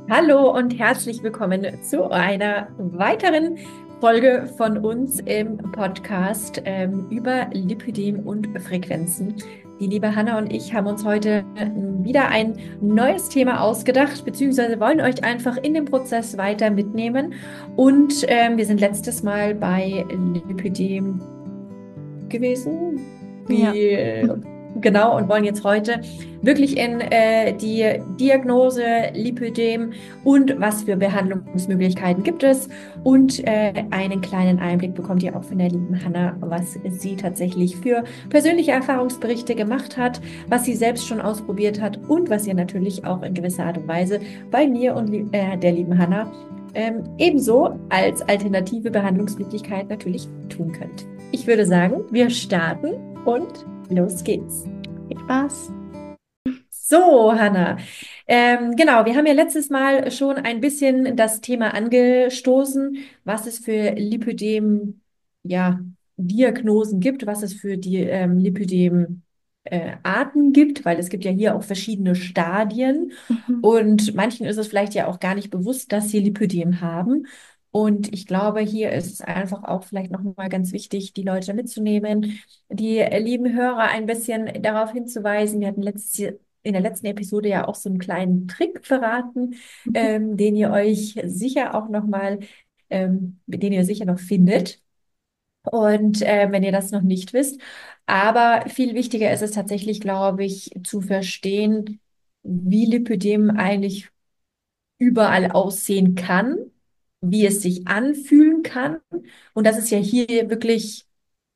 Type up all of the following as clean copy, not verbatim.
Hallo und herzlich willkommen zu einer weiteren Folge von uns im Podcast über Lipödem und Frequenzen. Die liebe Hanna und ich haben uns heute wieder ein neues Thema ausgedacht, beziehungsweise wollen euch einfach in dem Prozess weiter mitnehmen. Und wir sind letztes Mal bei Lipödem gewesen. Ja, Genau, und wollen jetzt heute wirklich in die Diagnose Lipödem und was für Behandlungsmöglichkeiten gibt es. Und einen kleinen Einblick bekommt ihr auch von der lieben Hanna, was sie tatsächlich für persönliche Erfahrungsberichte gemacht hat, was sie selbst schon ausprobiert hat und was ihr natürlich auch in gewisser Art und Weise bei mir und der lieben Hanna ebenso als alternative Behandlungsmöglichkeit natürlich tun könnt. Ich würde sagen, wir starten und los geht's. viel Spaß. So, Hanna. Genau, wir haben ja letztes Mal schon ein bisschen das Thema angestoßen, was es für Lipödem, ja, Diagnosen gibt, was es für die Lipödem Arten gibt, weil es gibt ja hier auch verschiedene Stadien Mhm. und manchen ist es vielleicht ja auch gar nicht bewusst, dass sie Lipödem haben. Und ich glaube, hier ist es einfach auch vielleicht noch mal ganz wichtig, die Leute mitzunehmen, die lieben Hörer ein bisschen darauf hinzuweisen. Wir hatten in der letzten Episode ja auch so einen kleinen Trick verraten, den ihr euch sicher auch noch mal, den ihr sicher noch findet. Und wenn ihr das noch nicht wisst. Aber viel wichtiger ist es tatsächlich, glaube ich, zu verstehen, wie Lipödem eigentlich überall aussehen kann, wie es sich anfühlen kann. Und dass es ja hier wirklich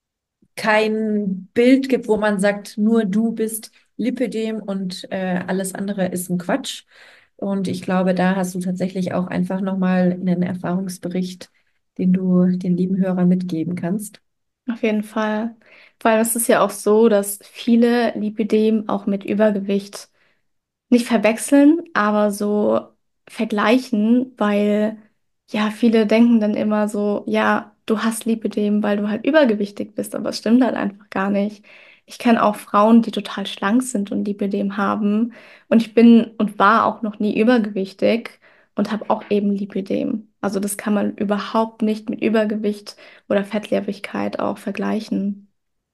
kein Bild gibt, wo man sagt, nur du bist Lipödem und alles andere ist ein Quatsch. Und ich glaube, da hast du tatsächlich auch einfach nochmal einen Erfahrungsbericht, den du den lieben Hörern mitgeben kannst. Auf jeden Fall. Vor allem ist es ja auch so, dass viele Lipidem auch mit Übergewicht nicht verwechseln, aber so vergleichen, weil ja, viele denken dann immer so, ja, du hast Lipidem, weil du halt übergewichtig bist, aber es stimmt halt einfach gar nicht. Ich kenne auch Frauen, die total schlank sind und Lipidem haben und ich bin und war auch noch nie übergewichtig und habe auch eben Lipidem. Also das kann man überhaupt nicht mit Übergewicht oder Fettleibigkeit auch vergleichen.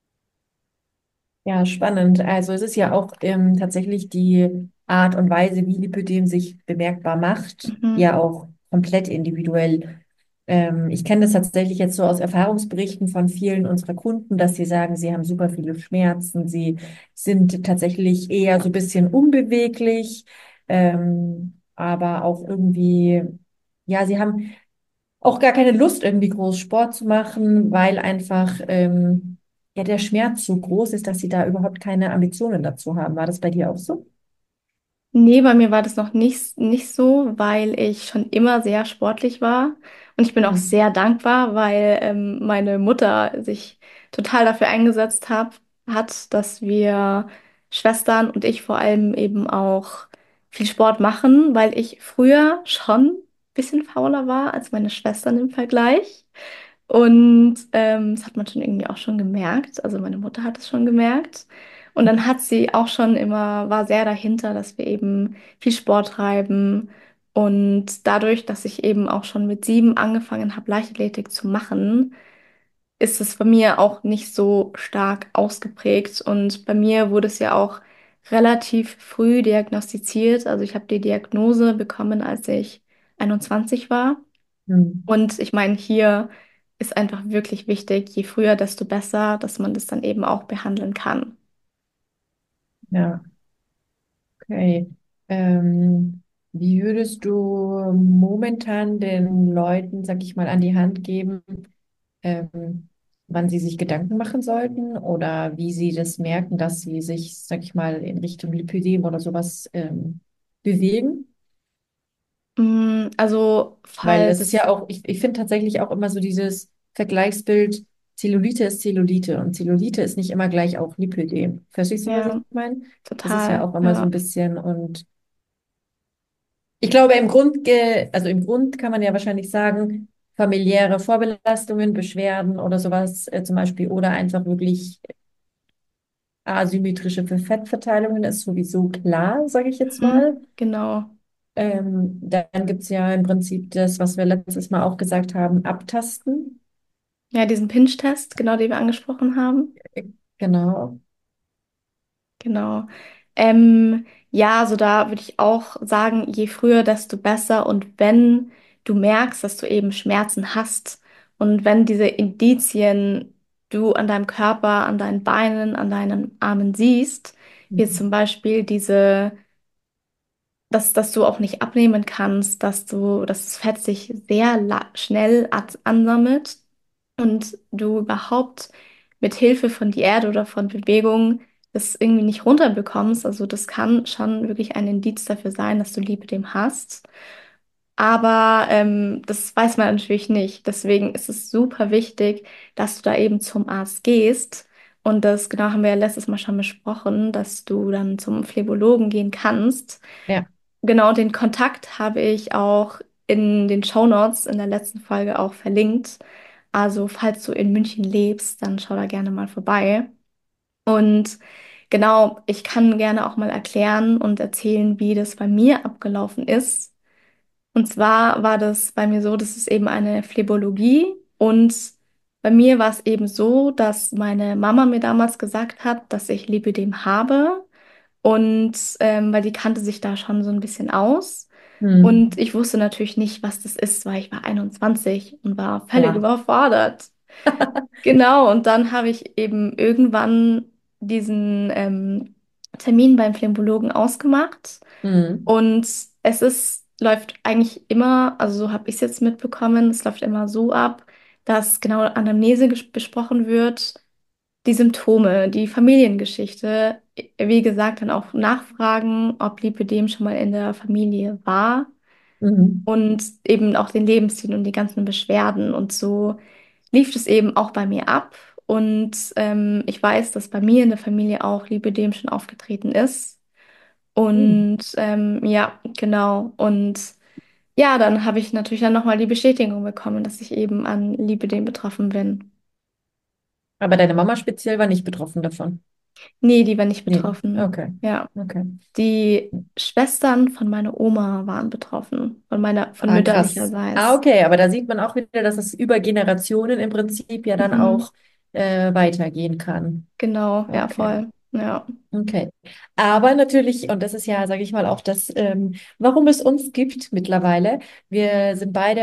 Ja, spannend. Also es ist ja auch tatsächlich die Art und Weise, wie Lipödem sich bemerkbar macht, Mhm. ja auch komplett individuell. Ich kenne das tatsächlich jetzt so aus Erfahrungsberichten von vielen unserer Kunden, dass sie sagen, sie haben super viele Schmerzen, sie sind tatsächlich eher so ein bisschen unbeweglich, aber auch irgendwie, ja, sie haben auch gar keine Lust, irgendwie groß Sport zu machen, weil einfach ja der Schmerz so groß ist, dass sie da überhaupt keine Ambitionen dazu haben. War das bei dir auch so? Nee, bei mir war das noch nicht so, weil ich schon immer sehr sportlich war. Und ich bin auch Mhm. sehr dankbar, weil meine Mutter sich total dafür eingesetzt hat, dass wir Schwestern und ich vor allem eben auch viel Sport machen, weil ich früher schon ein bisschen fauler war als meine Schwestern im Vergleich. Und das hat man schon irgendwie auch schon gemerkt. Also meine Mutter hat es schon gemerkt. Und dann hat sie auch schon immer, war sehr dahinter, dass wir eben viel Sport treiben. Und dadurch, dass ich eben auch schon mit 7 angefangen habe, Leichtathletik zu machen, ist es bei mir auch nicht so stark ausgeprägt. Und bei mir wurde es ja auch relativ früh diagnostiziert. Also ich habe die Diagnose bekommen, als ich 21 war. Mhm. Und ich meine, hier ist einfach wirklich wichtig, je früher, desto besser, dass man das dann eben auch behandeln kann. Ja, okay. Wie würdest du momentan den Leuten, sag ich mal, an die Hand geben, wann sie sich Gedanken machen sollten oder wie sie das merken, dass sie sich, sag ich mal, in Richtung Lipödem oder sowas bewegen? Also, Weil es ist ja falls, auch, ich finde tatsächlich auch immer so dieses Vergleichsbild, Zellulite ist Zellulite und Zellulite ist nicht immer gleich auch Lipödem. Verstehst du, was ich ja, meine? Das ist ja total, auch immer so ein ja. bisschen und ich glaube also im Grund kann man ja wahrscheinlich sagen, familiäre Vorbelastungen, Beschwerden oder sowas zum Beispiel oder einfach wirklich asymmetrische Fettverteilungen ist sowieso klar, sage ich jetzt Mhm, mal. genau. Dann gibt es ja im Prinzip das, was wir letztes Mal auch gesagt haben, Abtasten. Ja, diesen Pinch-Test, genau, den wir angesprochen haben. Genau. Genau. Ja, also da würde ich auch sagen, je früher, desto besser. Und wenn du merkst, dass du eben Schmerzen hast und wenn diese Indizien du an deinem Körper, an deinen Beinen, an deinen Armen siehst, wie zum Beispiel dass du auch nicht abnehmen kannst, dass das Fett sich sehr schnell ansammelt und du überhaupt mit Hilfe von Diät oder von Bewegung das irgendwie nicht runterbekommst. Also das kann schon wirklich ein Indiz dafür sein, dass du Lipödem hast. Aber das weiß man natürlich nicht. Deswegen ist es super wichtig, dass du da eben zum Arzt gehst. Und das genau haben wir ja letztes Mal schon besprochen, dass du dann zum Phlebologen gehen kannst. Ja. Genau, den Kontakt habe ich auch in den Shownotes in der letzten Folge auch verlinkt. Also, falls du in München lebst, dann schau da gerne mal vorbei. Und genau, ich kann gerne auch mal erklären und erzählen, wie das bei mir abgelaufen ist. Und zwar war das bei mir so, das ist eben eine Phlebologie und bei mir war es eben so, dass meine Mama mir damals gesagt hat, dass ich Lipödem habe und weil die kannte sich da schon so ein bisschen aus. Und Hm. ich wusste natürlich nicht, was das ist, weil ich war 21 und war völlig Ja. überfordert. Genau, und dann habe ich eben irgendwann diesen Termin beim Phlebologen ausgemacht. Hm. Und läuft eigentlich immer, also so habe ich es jetzt mitbekommen, es läuft immer so ab, dass genau Anamnese besprochen wird, die Symptome, die Familiengeschichte, wie gesagt, dann auch nachfragen, ob Lipödem schon mal in der Familie war Mhm. und eben auch den Lebensstil und die ganzen Beschwerden. Und so lief es eben auch bei mir ab. Und ich weiß, dass bei mir in der Familie auch Lipödem schon aufgetreten ist. Hm. Und ja, genau. Und ja, dann habe ich natürlich dann nochmal die Bestätigung bekommen, dass ich eben an Lipödem betroffen bin. Aber deine Mama speziell war nicht betroffen davon. Nee, die war nicht Nee. betroffen. Okay. Ja. Okay. Die Schwestern von meiner Oma waren betroffen, von Ah, krass. Ah, mütterlicherseits. okay, aber da sieht man auch wieder, dass es über Generationen im Prinzip ja dann Mhm. auch weitergehen kann. Genau, ja, Okay. voll. Ja. Okay. Aber natürlich, und das ist ja, sage ich mal, auch das, warum es uns gibt mittlerweile. Wir sind beide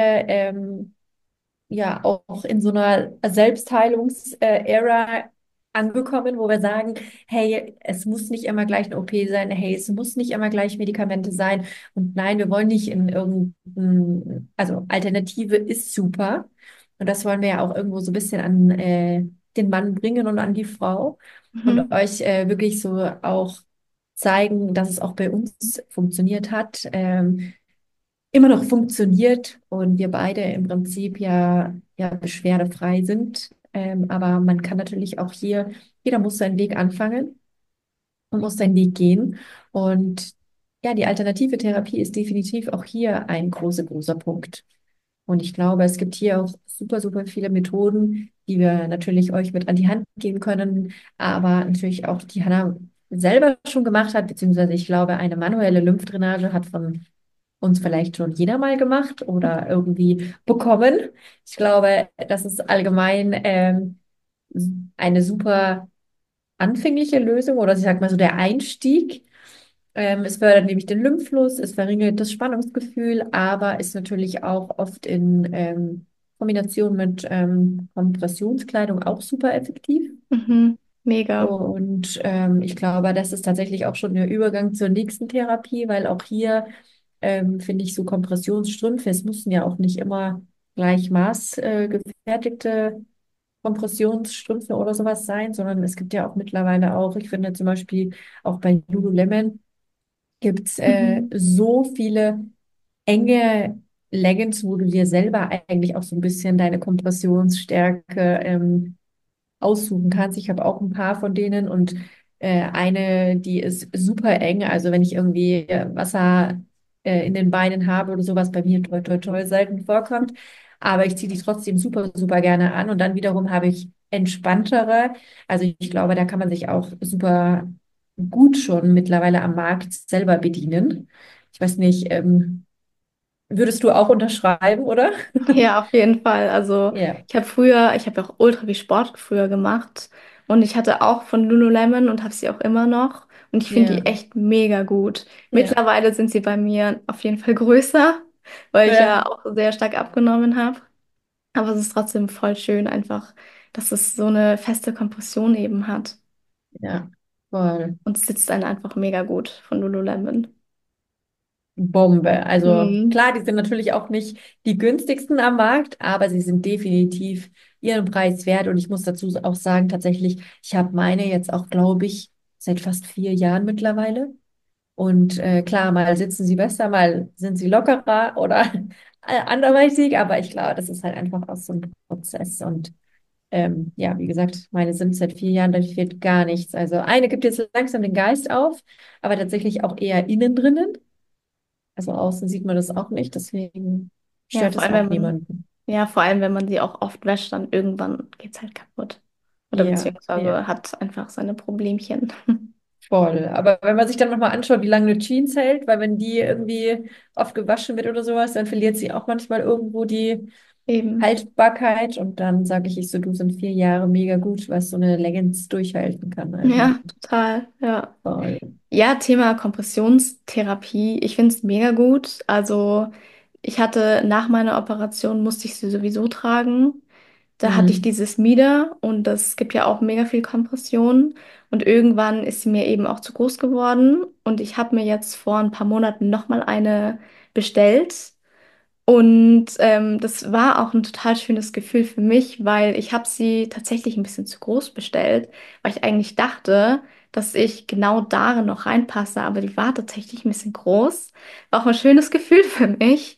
ja auch in so einer Selbstheilungs-Ära angekommen, wo wir sagen, hey, es muss nicht immer gleich eine OP sein, hey, es muss nicht immer gleich Medikamente sein. Und nein, wir wollen nicht in irgendein, also Alternative ist super. Und das wollen wir ja auch irgendwo so ein bisschen an den Mann bringen und an die Frau und Mhm. euch wirklich so auch zeigen, dass es auch bei uns funktioniert hat. Immer noch funktioniert und wir beide im Prinzip ja beschwerdefrei sind. Aber man kann natürlich auch hier, jeder muss seinen Weg anfangen und muss seinen Weg gehen. Und ja, die alternative Therapie ist definitiv auch hier ein großer Punkt. Und ich glaube, es gibt hier auch super viele Methoden, die wir natürlich euch mit an die Hand geben können, aber natürlich auch die Hannah selber schon gemacht hat, beziehungsweise ich glaube, eine manuelle Lymphdrainage hat von uns vielleicht schon jeder mal gemacht oder irgendwie bekommen. Ich glaube, das ist allgemein eine super anfängliche Lösung oder ich sag mal so der Einstieg. Es fördert nämlich den Lymphfluss, es verringert das Spannungsgefühl, aber ist natürlich auch oft in Kombination mit Kompressionskleidung auch super effektiv. Mhm. Mega. Und ich glaube, das ist tatsächlich auch schon der Übergang zur nächsten Therapie, weil auch hier finde ich so Kompressionsstrümpfe, es müssen ja auch nicht immer gleich gefertigte Kompressionsstrümpfe oder sowas sein, sondern es gibt ja auch mittlerweile auch, ich finde zum Beispiel auch bei Lululemon gibt es Mhm. so viele enge Leggings, wo du dir selber eigentlich auch so ein bisschen deine Kompressionsstärke aussuchen kannst. Ich habe auch ein paar von denen und eine, die ist super eng. Also wenn ich irgendwie Wasser in den Beinen habe oder sowas, bei mir toi selten vorkommt. Aber ich ziehe die trotzdem super gerne an. Und dann wiederum habe ich entspanntere. Also ich glaube, da kann man sich auch super gut schon mittlerweile am Markt selber bedienen. Ich weiß nicht, würdest du auch unterschreiben, oder? Ja, auf jeden Fall. Also Ja, ich habe auch ultra viel Sport früher gemacht und ich hatte auch von Lululemon und habe sie auch immer noch und ich finde ja, die echt mega gut. ja, Mittlerweile sind sie bei mir auf jeden Fall größer, weil ich ja, ja auch sehr stark abgenommen habe. Aber es ist trotzdem voll schön einfach, dass es so eine feste Kompression eben hat ja, voll. und es sitzt einen einfach mega gut von Lululemon. Bombe. Also Mhm. klar, die sind natürlich auch nicht die günstigsten am Markt, aber sie sind definitiv ihren Preis wert. Und ich muss dazu auch sagen, tatsächlich, ich habe meine jetzt auch, glaube ich, seit fast 4 Jahren mittlerweile. Und klar, mal sitzen sie besser, mal sind sie lockerer oder anderweitig, aber ich glaube, das ist halt einfach auch so ein Prozess. Und ja, wie gesagt, meine sind seit 4 Jahren, da fehlt gar nichts. Also eine gibt jetzt langsam den Geist auf, aber tatsächlich auch eher innen drinnen. Also außen sieht man das auch nicht, deswegen Ja, stört vor es allem auch wenn man, niemanden. ja, vor allem wenn man sie auch oft wäscht, dann irgendwann geht's halt kaputt. Oder Ja, ja, beziehungsweise hat einfach seine Problemchen. voll. Aber wenn man sich dann nochmal anschaut, wie lange eine Jeans hält, weil wenn die irgendwie oft gewaschen wird oder sowas, dann verliert sie auch manchmal irgendwo die Eben. Haltbarkeit. Und dann sage ich so, du sind 4 Jahre mega gut, was so eine Leggings durchhalten kann. Also Ja, total. Ja. voll. Ja, Thema Kompressionstherapie. Ich finde es mega gut. Also, ich hatte nach meiner Operation, musste ich sie sowieso tragen. Da hatte ich Mhm. dieses Mieder und das gibt ja auch mega viel Kompression. Und irgendwann ist sie mir eben auch zu groß geworden. Und ich habe mir jetzt vor ein paar Monaten nochmal eine bestellt. Und das war auch ein total schönes Gefühl für mich, weil ich habe sie tatsächlich ein bisschen zu groß bestellt, weil ich eigentlich dachte, dass ich genau darin noch reinpasse, aber die war tatsächlich ein bisschen groß. War auch ein schönes Gefühl für mich.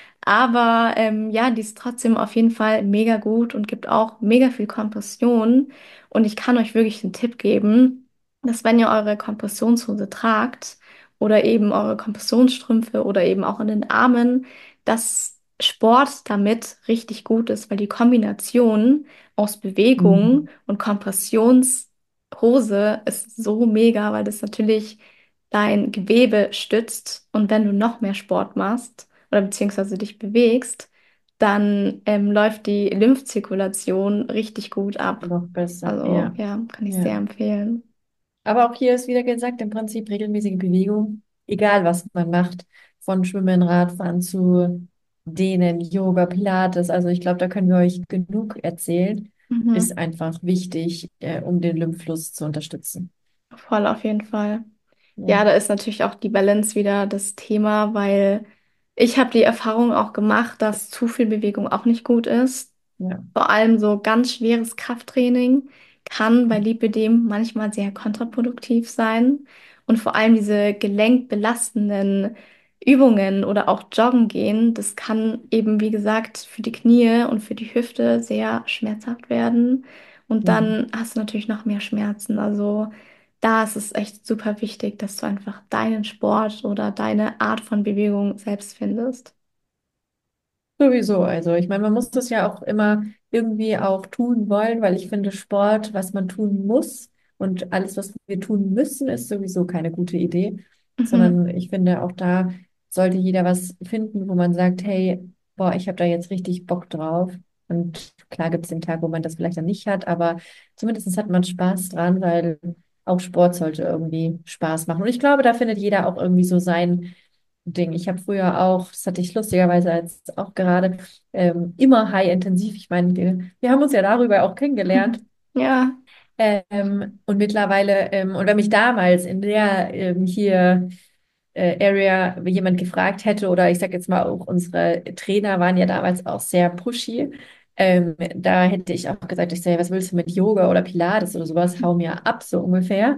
Aber ja, die ist trotzdem auf jeden Fall mega gut und gibt auch mega viel Kompression. Und ich kann euch wirklich einen Tipp geben, dass wenn ihr eure Kompressionshose tragt oder eben eure Kompressionsstrümpfe oder eben auch in den Armen, dass Sport damit richtig gut ist, weil die Kombination aus Bewegung Mhm. und Kompressionshose ist so mega, weil das natürlich dein Gewebe stützt. Und wenn du noch mehr Sport machst, oder beziehungsweise dich bewegst, dann läuft die Lymphzirkulation richtig gut ab. Noch besser, Also ja. ja, kann ich sehr Ja. empfehlen. Aber auch hier ist wieder gesagt, im Prinzip regelmäßige Bewegung, egal was man macht, von Schwimmen, Radfahren zu Dehnen, Yoga, Pilates. Also ich glaube, da können wir euch genug erzählen. Mhm. Ist einfach wichtig, um den Lymphfluss zu unterstützen. Voll auf jeden Fall. Ja, Ja, da ist natürlich auch die Balance wieder das Thema, weil ich habe die Erfahrung auch gemacht, dass zu viel Bewegung auch nicht gut ist. ja, Vor allem so ganz schweres Krafttraining kann bei Lipödem manchmal sehr kontraproduktiv sein. Und vor allem diese gelenkbelastenden Übungen oder auch Joggen gehen, das kann eben, wie gesagt, für die Knie und für die Hüfte sehr schmerzhaft werden. Und mhm. dann hast du natürlich noch mehr Schmerzen. Also da ist es echt super wichtig, dass du einfach deinen Sport oder deine Art von Bewegung selbst findest. Sowieso. Also ich meine, man muss das ja auch immer irgendwie auch tun wollen, weil ich finde, Sport, was man tun muss und alles, was wir tun müssen, ist sowieso keine gute Idee, Mhm. sondern ich finde, auch da sollte jeder was finden, wo man sagt, hey, boah, ich habe da jetzt richtig Bock drauf. Und klar gibt es den Tag, wo man das vielleicht dann nicht hat, aber zumindest hat man Spaß dran, weil auch Sport sollte irgendwie Spaß machen. Und ich glaube, da findet jeder auch irgendwie so sein Ding. Ich habe früher auch, das hatte ich lustigerweise jetzt auch gerade, immer high-intensiv. Ich meine, wir haben uns ja darüber auch kennengelernt. Ja. Und mittlerweile, und wenn mich damals in der hier Area jemand gefragt hätte, oder ich sage jetzt mal auch unsere Trainer waren ja damals auch sehr pushy, da hätte ich auch gesagt, ich sage, was willst du mit Yoga oder Pilates oder sowas, hau mir ab, so ungefähr.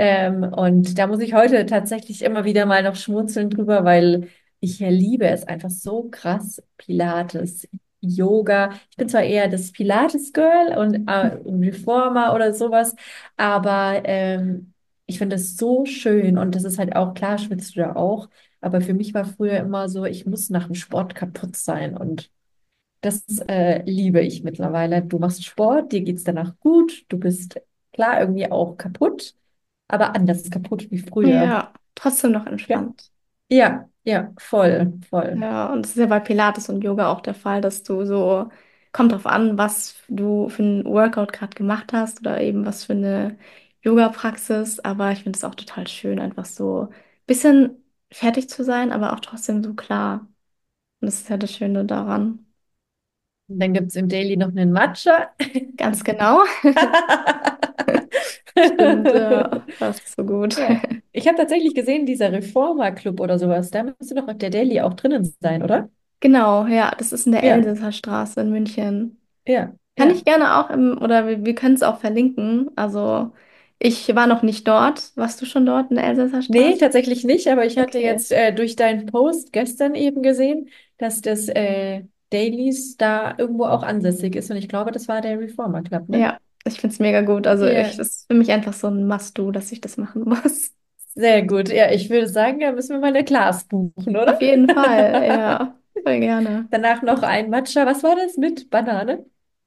Und da muss ich heute tatsächlich immer wieder mal noch schmunzeln drüber, weil ich liebe es einfach so krass, Pilates. Yoga. Ich bin zwar eher das Pilates-Girl und ein Reformer oder sowas, aber ich finde es so schön und das ist halt auch, klar schwitzt du da auch, aber für mich war früher immer so, ich muss nach dem Sport kaputt sein und das liebe ich mittlerweile. Du machst Sport, dir geht's danach gut, du bist klar irgendwie auch kaputt, aber anders kaputt wie früher. Ja, trotzdem noch Ja, entspannt. Ja, ja, voll, voll. Ja, und das ist ja bei Pilates und Yoga auch der Fall, dass du so, kommt drauf an, was du für ein Workout gerade gemacht hast oder eben was für eine Yoga-Praxis. Aber ich finde es auch total schön, einfach so ein bisschen fertig zu sein, aber auch trotzdem so klar. Und das ist ja das Schöne daran. Und dann gibt es im Daily noch einen Matcha. Ganz genau. Stimmt, ja, das ist so gut. Ja. Ich habe tatsächlich gesehen, dieser Reformer Club oder sowas, da müsste doch der Daily auch drinnen sein, oder? Genau, ja, das ist in der Ja, Elsässer Straße in München. ja, Kann ich ja. gerne auch oder wir können es auch verlinken. Also, ich war noch nicht dort. Warst du schon dort in der Elsässer Nee, Straße? tatsächlich nicht, aber ich hatte Okay. jetzt durch deinen Post gestern eben gesehen, dass das Dailies da irgendwo auch ansässig ist. Und ich glaube, das war der Reformer Club, ne? Ja, ich finde es mega gut. Also, Ja, das ist für mich einfach so ein Must-Do, dass ich das machen muss. sehr gut. Ja, ich würde sagen, da müssen wir mal eine Class buchen, Auf oder? jeden Fall, ja, voll gerne. Danach noch ein Matcha. Was war das mit Banane?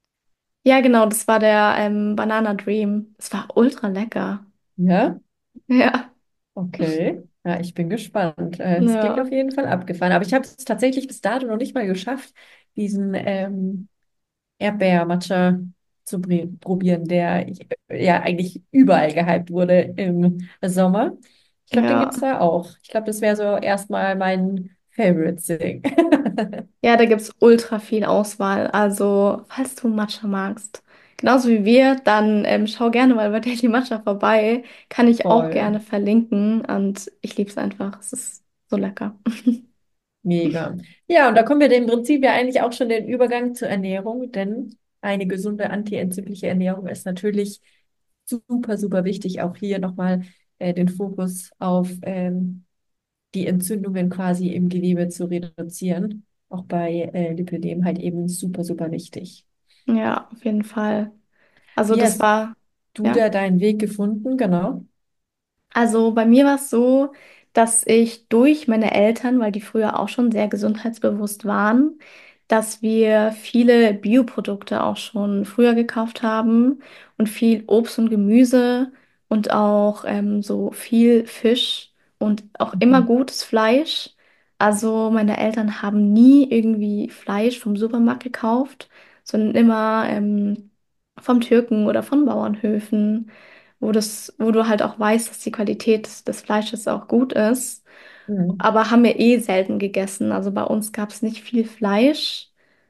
Ja, genau, das war der Banana Dream. Es war ultra lecker. Ja, Ja, okay. Ja, ich bin gespannt. Es klingt ja, auf jeden Fall abgefahren. Aber ich habe es tatsächlich bis dato noch nicht mal geschafft, diesen Erdbeer-Matcha zu probieren, der ja eigentlich überall gehypt wurde im Sommer. Ich glaube, den gibt es ja. da auch. Ich glaube, das wäre so erstmal mein Favorite Thing. Ja, da gibt es ultra viel Auswahl. Also, falls du Matcha magst, genauso wie wir, dann schau gerne mal bei Daily Matcha vorbei. Kann ich auch Voll. gerne verlinken. Und ich liebe es einfach. Es ist so lecker. Mega. Ja, und da kommen wir im Prinzip ja eigentlich auch schon den Übergang zur Ernährung, denn eine gesunde antientzündliche Ernährung ist natürlich super, super wichtig. Auch hier nochmal den Fokus auf die Entzündungen quasi im Gewebe zu reduzieren. Auch bei Lipödem halt eben super, super wichtig. Ja, auf jeden Fall. Also, Wie das hast war, du ja. da deinen Weg gefunden? Genau. Also bei mir war es so, dass ich durch meine Eltern, weil die früher auch schon sehr gesundheitsbewusst waren, dass wir viele Bioprodukte auch schon früher gekauft haben und viel Obst und Gemüse und auch so viel Fisch und auch immer Mhm. gutes Fleisch. Also meine Eltern haben nie irgendwie Fleisch vom Supermarkt gekauft, sondern immer vom Türken oder von Bauernhöfen wo du halt auch weißt, dass die Qualität des Fleisches auch gut ist. Mhm. Aber haben wir eh selten gegessen. Also bei uns gab es nicht viel Fleisch,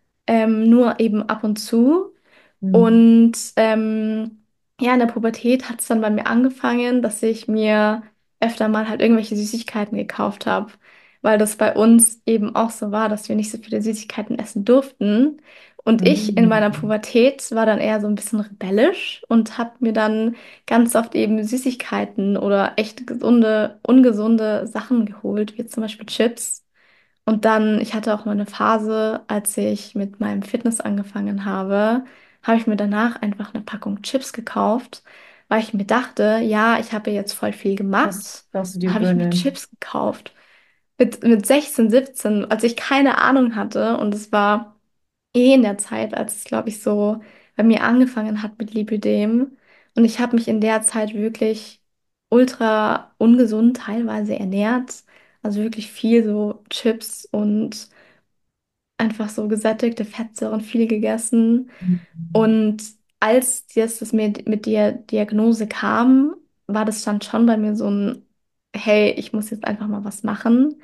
nur eben ab und zu. Mhm. Und ja, in der Pubertät hat es dann bei mir angefangen, dass ich mir öfter mal halt irgendwelche Süßigkeiten gekauft habe, weil das bei uns eben auch so war, dass wir nicht so viele Süßigkeiten essen durften. Und ich in meiner Mhm. Pubertät war dann eher so ein bisschen rebellisch und habe mir dann ganz oft eben Süßigkeiten oder echt gesunde, ungesunde Sachen geholt, wie zum Beispiel Chips. Und dann, ich hatte auch mal eine Phase, als ich mit meinem Fitness angefangen habe ich mir danach einfach eine Packung Chips gekauft, weil ich mir dachte, ja, ich habe jetzt voll viel Was gemacht. darfst du Dann dir habe ich mir gönnen? Chips gekauft. Mit 16, 17, als ich keine Ahnung hatte. Und es war eh in der Zeit, als es, glaube ich, so bei mir angefangen hat mit Lipödem. Und ich habe mich in der Zeit wirklich ultra ungesund teilweise ernährt. Also wirklich viel so Chips und einfach so gesättigte Fettsäuren viel gegessen. Mhm. Und als das mit der Diagnose kam, war das dann schon bei mir so ein, hey, ich muss jetzt einfach mal was machen.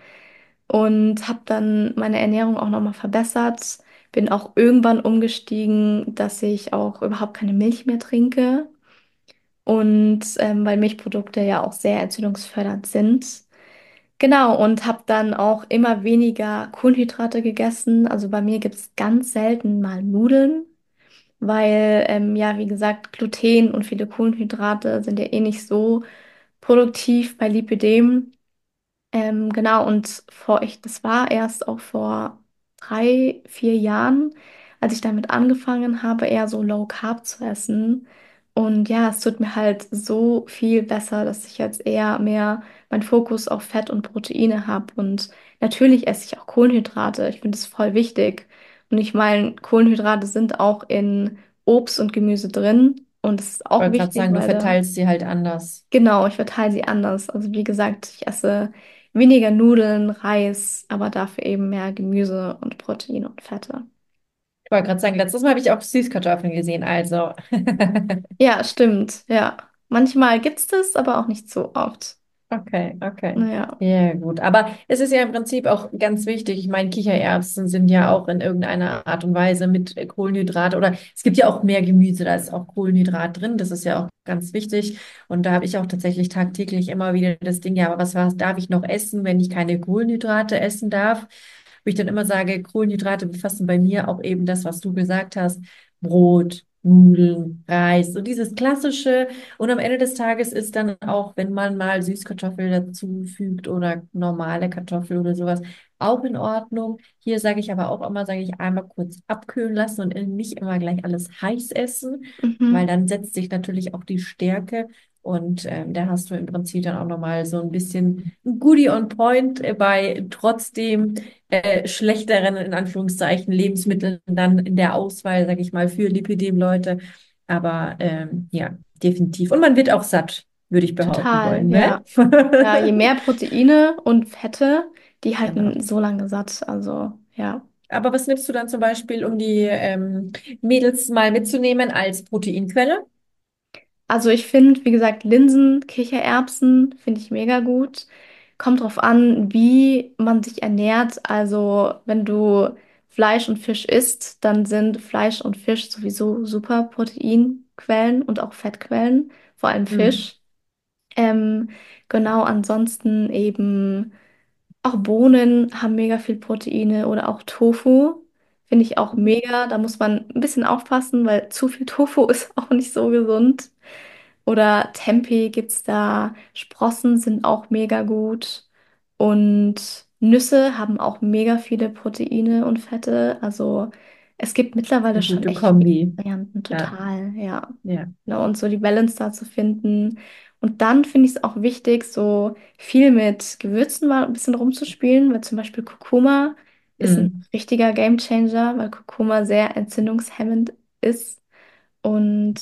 Und habe dann meine Ernährung auch nochmal verbessert. Bin auch irgendwann umgestiegen, dass ich auch überhaupt keine Milch mehr trinke. Und weil Milchprodukte ja auch sehr entzündungsfördernd sind. Genau, und habe dann auch immer weniger Kohlenhydrate gegessen. Also bei mir gibt es ganz selten mal Nudeln, weil, ja, wie gesagt, Gluten und viele Kohlenhydrate sind ja eh nicht so produktiv bei Lipidem. Genau, und das war erst auch vor 3, 4 Jahren, als ich damit angefangen habe, eher so Low Carb zu essen. Und ja, es tut mir halt so viel besser, dass ich jetzt eher mehr meinen Fokus auf Fett und Proteine habe. Und natürlich esse ich auch Kohlenhydrate. Ich finde es voll wichtig. Und ich meine, Kohlenhydrate sind auch in Obst und Gemüse drin. Und es ist Ich auch wollte gerade wichtig, sagen, du weil da verteilst sie halt anders. genau, ich verteile sie anders. Also wie gesagt, ich esse weniger Nudeln, Reis, aber dafür eben mehr Gemüse und Proteine und Fette. Ich wollte gerade sagen, letztes Mal habe ich auch Süßkartoffeln gesehen, also. Ja, stimmt, ja. Manchmal gibt's das, aber auch nicht so oft. Okay, okay. Ja. Ja, gut. Aber es ist ja im Prinzip auch ganz wichtig. Ich meine, Kichererbsen sind ja auch in irgendeiner Art und Weise mit Kohlenhydrat oder es gibt ja auch mehr Gemüse, da ist auch Kohlenhydrat drin. Das ist ja auch ganz wichtig. Und da habe ich auch tatsächlich tagtäglich immer wieder das Ding, ja, aber was darf ich noch essen, wenn ich keine Kohlenhydrate essen darf? Wo ich dann immer sage, Kohlenhydrate befassen bei mir auch eben das, was du gesagt hast. Brot, Nudeln, Reis, so dieses klassische. Und am Ende des Tages ist dann auch, wenn man mal Süßkartoffel dazu fügt oder normale Kartoffel oder sowas, auch in Ordnung. Hier sage ich aber auch immer, sage ich einmal kurz abkühlen lassen und nicht immer gleich alles heiß essen, weil Mhm. dann setzt sich natürlich auch die Stärke. Und da hast du im Prinzip dann auch nochmal so ein bisschen ein Goodie on Point bei trotzdem schlechteren, in Anführungszeichen, Lebensmitteln dann in der Auswahl, sage ich mal, für Lipidem-Leute. Aber ja, definitiv. Und man wird auch satt, würde ich behaupten Total, wollen, ne? ja. Ja, je mehr Proteine und Fette, die Genau. halten so lange satt. Also, ja. Aber was nimmst du dann zum Beispiel, um die Mädels mal mitzunehmen als Proteinquelle? Also ich finde, wie gesagt, Linsen, Kichererbsen finde ich mega gut. Kommt drauf an, wie man sich ernährt. Also wenn du Fleisch und Fisch isst, dann sind Fleisch und Fisch sowieso super Proteinquellen und auch Fettquellen, vor allem Hm. Fisch. Ähm, genau, ansonsten eben auch Bohnen haben mega viel Proteine oder auch Tofu finde ich auch mega. Da muss man ein bisschen aufpassen, weil zu viel Tofu ist auch nicht so gesund. Oder Tempeh gibt's da. Sprossen sind auch mega gut. Und Nüsse haben auch mega viele Proteine und Fette. Also es gibt mittlerweile Eine schon gute echt viele Kombi. Varianten, Ja, total, ja. ja. Genau, und so die Balance da zu finden. Und dann finde ich es auch wichtig, so viel mit Gewürzen mal ein bisschen rumzuspielen, weil zum Beispiel Kurkuma ist ein Hm. richtiger Gamechanger, weil Kurkuma sehr entzündungshemmend ist. Und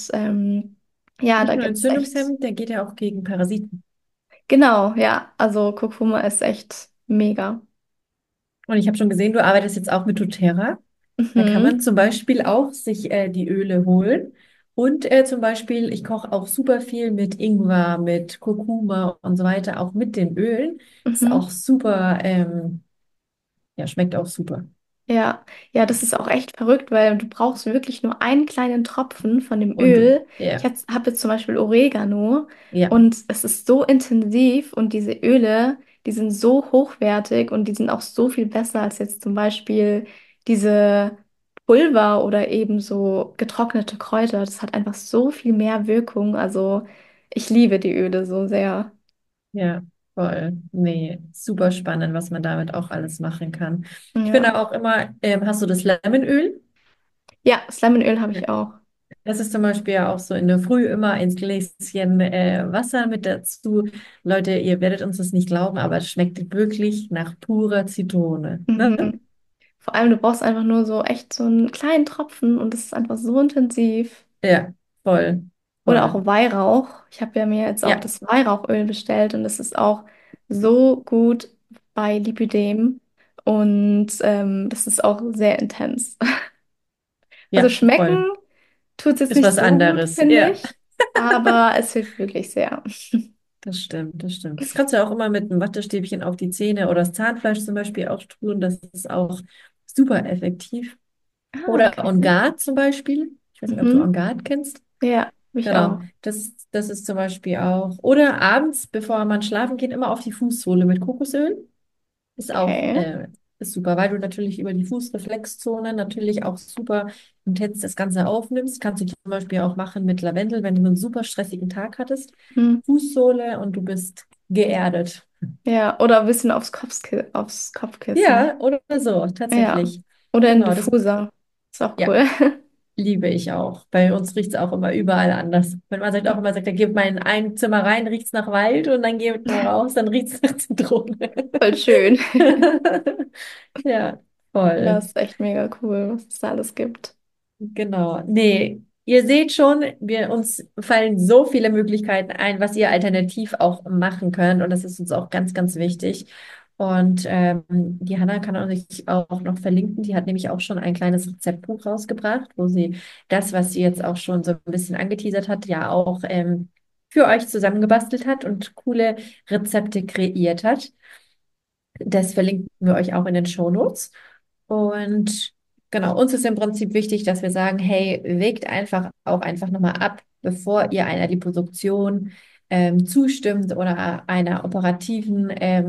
ja, Nicht da nur gibt es echt, Entzündungshemmend, der geht ja auch gegen Parasiten. genau, ja, also Kurkuma ist echt mega. Und ich habe schon gesehen, du arbeitest jetzt auch mit doTERRA. Da kann Mhm, man zum Beispiel auch sich die Öle holen. Und zum Beispiel, ich koche auch super viel mit Ingwer, mit Kurkuma und so weiter, auch mit den Ölen. Ist mhm. auch super, ja, schmeckt auch super. Ja, ja, das ist auch echt verrückt, weil du brauchst wirklich nur einen kleinen Tropfen von dem Und Öl. Ich ja, habe jetzt zum Beispiel Oregano ja, und es ist so intensiv und diese Öle, die sind so hochwertig und die sind auch so viel besser als jetzt zum Beispiel diese Pulver oder eben so getrocknete Kräuter. Das hat einfach so viel mehr Wirkung. Also ich liebe die Öle so sehr. ja, voll. Nee, super spannend, was man damit auch alles machen kann. Ich Ja, finde auch immer, hast du das Lemonöl? ja, das Lemonöl habe ich auch. Das ist zum Beispiel ja auch so in der Früh immer ein Gläschen Wasser mit dazu. Leute, ihr werdet uns das nicht glauben, aber es schmeckt wirklich nach purer Zitrone. Ne? Mhm. Vor allem, du brauchst einfach nur so echt so einen kleinen Tropfen und es ist einfach so intensiv. Ja, voll, Oder voll. auch Weihrauch. Ich habe ja mir jetzt auch Ja, das Weihrauchöl bestellt und es ist auch so gut bei Lipidem und das ist auch sehr intens. Also ja, voll. schmecken tut es jetzt Ist nicht was so gut, anderes. finde Ja, ich, aber es hilft wirklich sehr. das stimmt, das stimmt. Das kannst du ja auch immer mit einem Wattestäbchen auf die Zähne oder das Zahnfleisch zum Beispiel auch tun. Das ist auch super effektiv. Ah, Oder On okay. Guard zum Beispiel. Ich weiß nicht, ob du On Mhm. Guard kennst. Ja, mich Genau, auch. das ist zum Beispiel auch. Oder abends, bevor man schlafen geht, immer auf die Fußsohle mit Kokosöl. Ist auch Okay. ist super, weil du natürlich über die Fußreflexzone natürlich auch super intens das Ganze aufnimmst. Kannst du zum Beispiel auch machen mit Lavendel, wenn du einen super stressigen Tag hattest. Hm. Fußsohle und du bist geerdet. Ja, oder ein bisschen aufs Kopfkissen. Ja, oder so, Ja. tatsächlich. Oder ein Genau, das Diffuser. Ist auch ja, cool. liebe ich auch. Bei uns riecht es auch immer überall anders. Wenn man sagt auch immer, sagt, er geht mal in ein Zimmer rein, riecht es nach Wald und dann geht mal raus, dann riecht es nach Zitrone. Voll schön. Ja, Ja, voll. ist echt mega cool, was es da alles gibt. Genau. Nee. ihr seht schon, uns fallen so viele Möglichkeiten ein, was ihr alternativ auch machen könnt. Und das ist uns auch ganz, ganz wichtig. Und die Hanna kann euch auch noch verlinken. Die hat nämlich auch schon ein kleines Rezeptbuch rausgebracht, wo sie das, was sie jetzt auch schon so ein bisschen angeteasert hat, ja auch für euch zusammengebastelt hat und coole Rezepte kreiert hat. Das verlinken wir euch auch in den Shownotes. Und genau, uns ist im Prinzip wichtig, dass wir sagen, hey, wägt einfach auch einfach nochmal ab, bevor ihr einer Liposuktion zustimmt oder einer operativen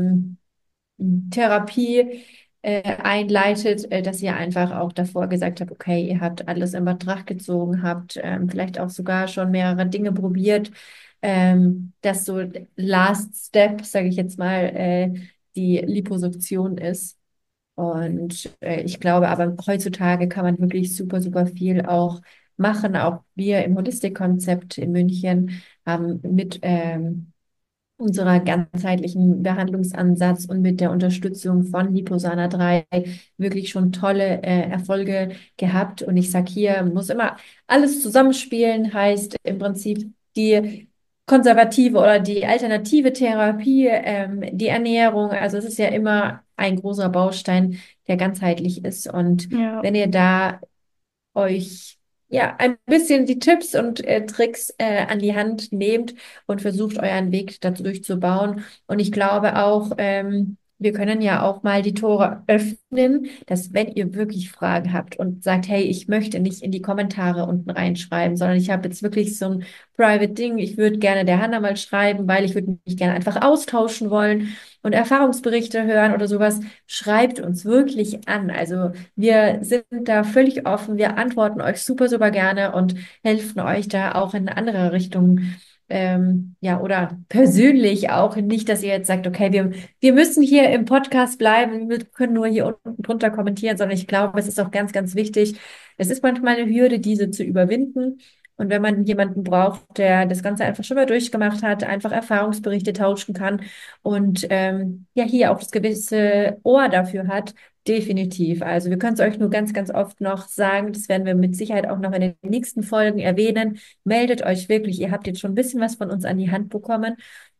Therapie einleitet, dass ihr einfach auch davor gesagt habt, okay, ihr habt alles in Betracht gezogen, habt vielleicht auch sogar schon mehrere Dinge probiert, dass so Last Step, sage ich jetzt mal, die Liposuktion ist. Und ich glaube aber heutzutage kann man wirklich super, super viel auch machen. Auch wir im Holistik-Konzept in München haben mit unserer ganzheitlichen Behandlungsansatz und mit der Unterstützung von Liposana 3 wirklich schon tolle Erfolge gehabt. Und ich sage hier, muss immer alles zusammenspielen, heißt im Prinzip die konservative oder die alternative Therapie, die Ernährung. Also es ist ja immer ein großer Baustein, der ganzheitlich ist. Und Ja. wenn ihr da euch ja ein bisschen die Tipps und Tricks an die Hand nehmt und versucht euren Weg dazu durchzubauen. Und ich glaube auch, wir können ja auch mal die Tore öffnen, dass wenn ihr wirklich Fragen habt und sagt, hey, ich möchte nicht in die Kommentare unten reinschreiben, sondern ich habe jetzt wirklich so ein Private Ding, ich würde gerne der Hanna mal schreiben, weil ich würde mich gerne einfach austauschen wollen und Erfahrungsberichte hören oder sowas, schreibt uns wirklich an. Also wir sind da völlig offen. Wir antworten euch super, super gerne und helfen euch da auch in andere Richtungen. Ja, oder persönlich auch nicht, dass ihr jetzt sagt, okay, wir müssen hier im Podcast bleiben, wir können nur hier unten drunter kommentieren, sondern ich glaube, es ist auch ganz, ganz wichtig. Es ist manchmal eine Hürde, diese zu überwinden. Und wenn man jemanden braucht, der das Ganze einfach schon mal durchgemacht hat, einfach Erfahrungsberichte tauschen kann und ja, hier auch das gewisse Ohr dafür hat, definitiv. Also wir können es euch nur ganz, ganz oft noch sagen. Das werden wir mit Sicherheit auch noch in den nächsten Folgen erwähnen. Meldet euch wirklich. Ihr habt jetzt schon ein bisschen was von uns an die Hand bekommen.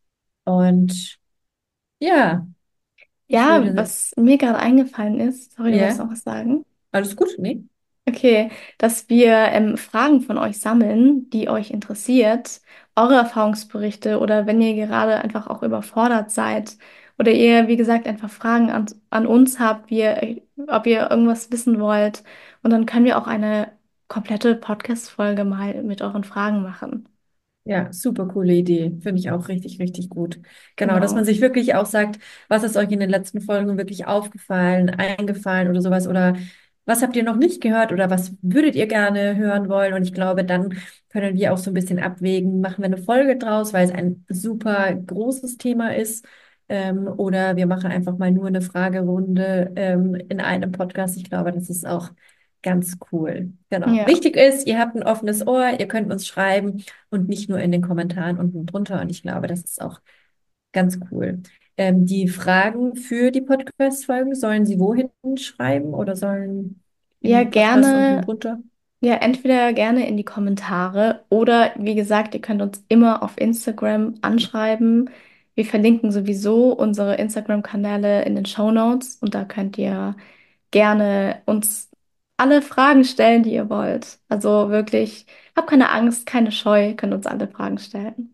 Und ja, ich Ja, würde, was mir gerade eingefallen ist, sorry, du wolltest ja, noch was sagen. alles gut, nee? Okay, dass wir Fragen von euch sammeln, die euch interessiert, eure Erfahrungsberichte oder wenn ihr gerade einfach auch überfordert seid oder ihr, wie gesagt, einfach Fragen an uns habt, ob ihr irgendwas wissen wollt. Und dann können wir auch eine komplette Podcast-Folge mal mit euren Fragen machen. Ja, super coole Idee. Finde ich auch richtig, richtig gut. Genau, dass man Genau. sich wirklich auch sagt, was ist euch in den letzten Folgen wirklich aufgefallen, eingefallen oder sowas oder was habt ihr noch nicht gehört oder was würdet ihr gerne hören wollen? Und ich glaube, dann können wir auch so ein bisschen abwägen, machen wir eine Folge draus, weil es ein super großes Thema ist, oder wir machen einfach mal nur eine Fragerunde, in einem Podcast. Ich glaube, das ist auch ganz cool. Genau. Ja. Wichtig ist, ihr habt ein offenes Ohr, ihr könnt uns schreiben und nicht nur in den Kommentaren unten drunter. Und ich glaube, das ist auch ganz cool. Die Fragen für die Podcast-Folgen, sollen sie wohin schreiben oder sollen Ja, im Podcast unten gerne. drunter? Ja, entweder gerne in die Kommentare oder wie gesagt, ihr könnt uns immer auf Instagram anschreiben. Wir verlinken sowieso unsere Instagram-Kanäle in den Shownotes und da könnt ihr gerne uns alle Fragen stellen, die ihr wollt. Also wirklich, habt keine Angst, keine Scheu, könnt uns alle Fragen stellen.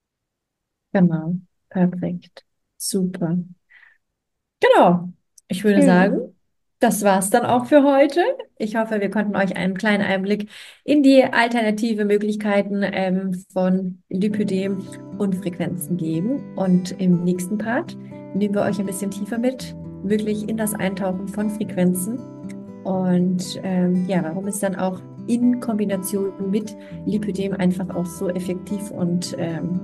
Genau. Perfekt. Super. Genau. Ich würde sagen, Schön. das war's dann auch für heute. Ich hoffe, wir konnten euch einen kleinen Einblick in die alternative Möglichkeiten von Lipödem und Frequenzen geben. Und im nächsten Part nehmen wir euch ein bisschen tiefer mit, wirklich in das Eintauchen von Frequenzen. Und ja, warum es dann auch in Kombination mit Lipödem einfach auch so effektiv und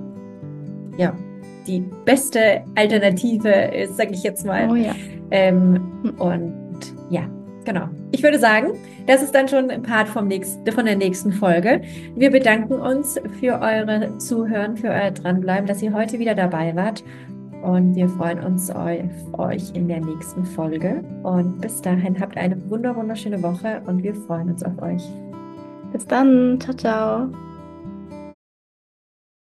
ja, die beste Alternative ist, sage ich jetzt mal. Oh ja. Hm. Und ja, genau. Ich würde sagen, das ist dann schon ein Part von der nächsten Folge. Wir bedanken uns für eure Zuhören, für euer Dranbleiben, dass ihr heute wieder dabei wart. Und wir freuen uns auf euch in der nächsten Folge. Und bis dahin habt eine wunderschöne Woche und wir freuen uns auf euch. Bis dann. Ciao, ciao.